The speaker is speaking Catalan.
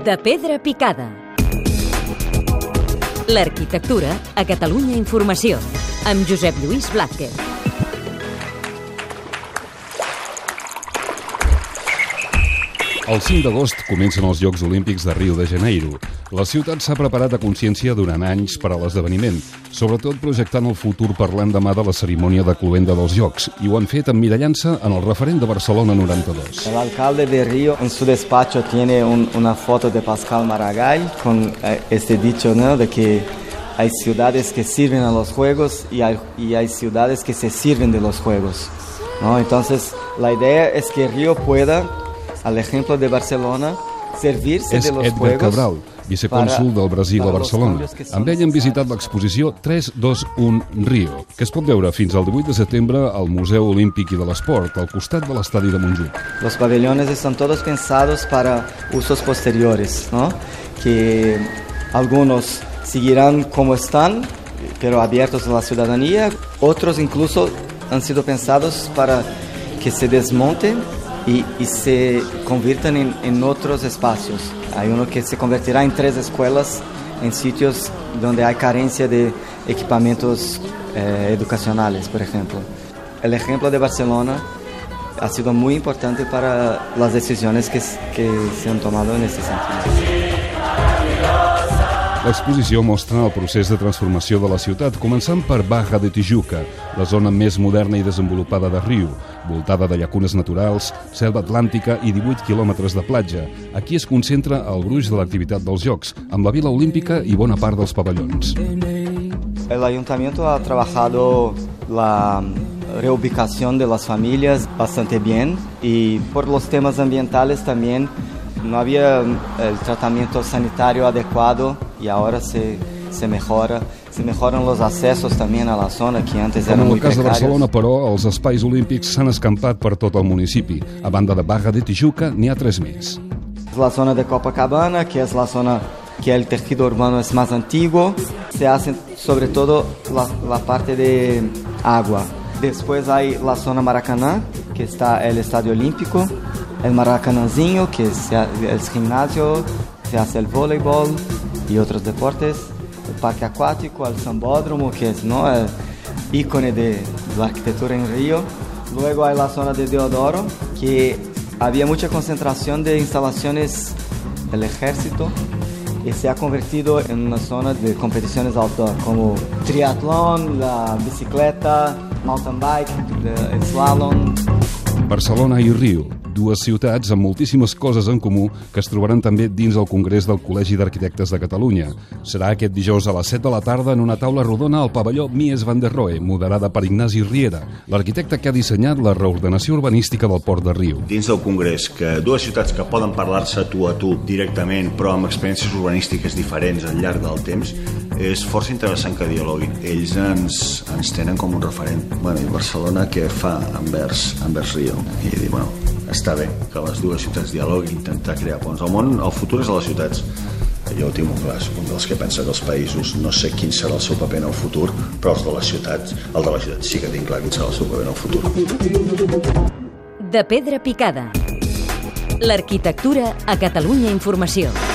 De pedra picada. L'arquitectura a Catalunya Informació, amb Josep Lluís Blázquez. El 5 d'agost comencen els Jocs Olímpics de Rio de Janeiro. La ciutat s'ha preparat a consciència durant anys per a l'esdeveniment, sobretot projectant el futur per l'endemà de la cerimònia de cloenda dels Jocs, i ho han fet emmirallant-se en el referent de Barcelona 92. El alcalde de Río en su despacho tiene una foto de Pascal Maragall con este dicho, ¿no?, de que hay ciudades que sirven a los Juegos y hay ciudades que se sirven de los Juegos, ¿no? Entonces, la idea es que Río pueda, al ejemplo de Barcelona, servirse de los Edgar Juegos. Cabral, vicecònsul del Brasil a Barcelona. Amb ell hem visitat l'exposició 321 Rio, que es pot veure fins al 18 de setembre al Museu Olímpic i de l'Esport, al costat de l'estadi de Montjuïc. Los pabellones están todos pensados para usos posteriores, ¿no? Que algunos seguirán como están, pero abiertos a la ciudadanía. Otros incluso han sido pensados para que se desmonten y se conviertan en otros espacios. Hay uno que se convertirá en 3 escuelas en sitios donde hay carencia de equipamientos educacionales, por ejemplo. El ejemplo de Barcelona ha sido muy importante para las decisiones que se han tomado en este sentido. L'exposició mostra el procés de transformació de la ciutat, començant per Barra de Tijuca, la zona més moderna i desenvolupada de Rio, voltada de llacunes naturals, selva atlàntica i 18 quilòmetres de platja. Aquí es concentra el gruix de l'activitat dels Jocs, amb la Vila Olímpica i bona part dels pavellons. El ayuntamiento ha trabajado la reubicación de las familias bastante bien y por los temas ambientales también no había el tratamiento sanitario adecuado y ahora se mejoran los accesos también a la zona que antes eran muy precarios. Com en el cas de Barcelona, però, els espais olímpics s'han escampat per tot el municipi. A banda de Barra de Tijuca, n'hi ha 3 més. La zona de Copacabana, que es la zona que el tejido urbano es más antiguo, se hace sobre todo la parte de agua. Después hay la zona Maracaná, que está el Estadio Olímpico, el Maracanãzinho, que es el gimnasio, se hace el voleibol y otros deportes, el parque acuático, el Sambódromo, que es, ¿no?, el ícono de la arquitectura en Río. Luego hay la zona de Deodoro, que había mucha concentración de instalaciones del ejército y se ha convertido en una zona de competiciones outdoor, como triatlón, la bicicleta, mountain bike, el slalom. Barcelona i Rio, 2 ciutats amb moltíssimes coses en comú que es trobaran també dins el Congrés del Col·legi d'Arquitectes de Catalunya. Serà aquest dijous a les 7 de la tarda en una taula rodona al pavelló Mies van der Rohe, moderada per Ignasi Riera, l'arquitecte que ha dissenyat la reordenació urbanística del Port de Rio. Dins del Congrés, que 2 ciutats que poden parlar-se tu a tu directament, però amb experiències urbanístiques diferents al llarg del temps, és força interessant que dialoguin. Ells ens tenen com un referent. I Barcelona què fa envers Rio? I dir, està bé que les 2 ciutats dialoguin, intentar crear ponts. El futur és a les ciutats. Jo ho tinc molt clar, soc un dels que pensa que els països no sé quin serà el seu paper en el futur, però el de les ciutats sí que tinc clar quin serà el seu paper en el futur. De pedra picada. L'arquitectura a Catalunya Informació.